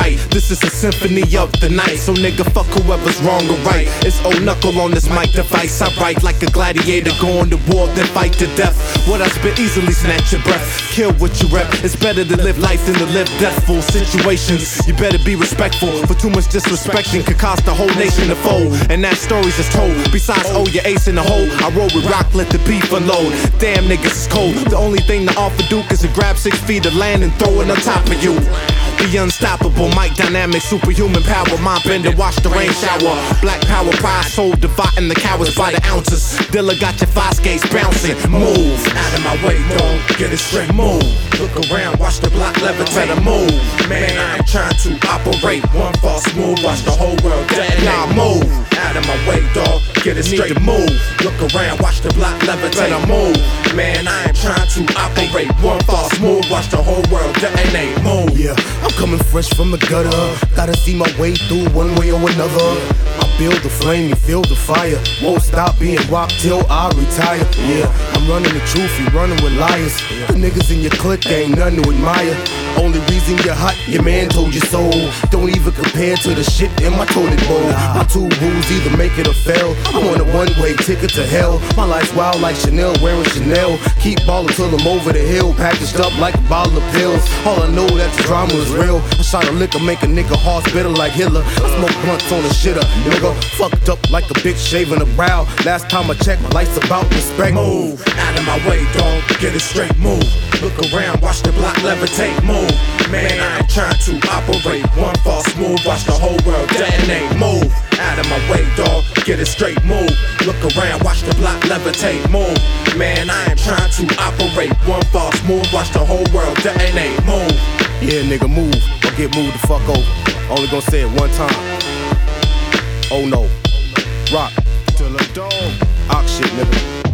fight. This is a symphony of the night. So nigga, fuck whoever's wrong or right. It's old knuckle on this mic device. I write like a gladiator, going to war, then fight to death. What I spit easily snatch your breath. Kill what you rep. It's better to live life than to live deathful situations. You better be respectful, for too much disrespecting could cost the whole nation to fold. And that story's just told. Besides, oh, your ace in the hole. I roll with rock, let the beef unload. Damn, niggas is cold. The only thing to offer Duke is to grab 6 feet of land and throw it on top of you. The unstoppable, mic dynamic, superhuman power, mind bender, watch the rain shower. Black power, pride, soul, dividing the cowards by the ounces. Dilla got your 5 skates bouncing. Move out of my way, dog. Get it straight. Move. Look around, watch the block levitate. Move. Man, I ain't trying to operate. One false move, watch the whole world detonate. Nah, move out of my way, dog. Get it straight. Move. Look around, watch the block levitate. Move. Man, I ain't trying to operate. One false move, watch the whole world detonate. Move. Yeah, I'm coming fresh from the gutter. Gotta see my way through one way or another. I build the flame, you feel the fire. Won't stop being rock till I retire. Yeah, I'm running the truth, you running with liars. The niggas in your clique ain't nothing to admire. Only reason you're hot, your man told you so. Don't even compare to the shit in my toilet bowl. My 2 rules, either make it or fail. I'm on a one-way ticket to hell. My life's wild like Chanel, wearing Chanel. Keep ballin' till I'm over the hill, packaged up like a bottle of pills. All I know that the drama is real. I shot a liquor, make a nigga heart bitter like Hitler. I smoke blunts on a shitter, nigga. Fucked up like a bitch shaving a brow. Last time I checked, my life's about respect. Move out of my way, dog. Get it straight. Move. Look around, watch the block levitate. Move. Man, I ain't trying to operate. One false move, watch the whole world detonate. Move out of my way, dog. Get it straight. Move. Look around, watch the block levitate. Move. Man, I ain't trying to operate. One false move, watch the whole world detonate. Move. Yeah, nigga, move or get moved the fuck over. Only gonna say it one time. Oh no. Rock till the dog. Ox shit, nigga.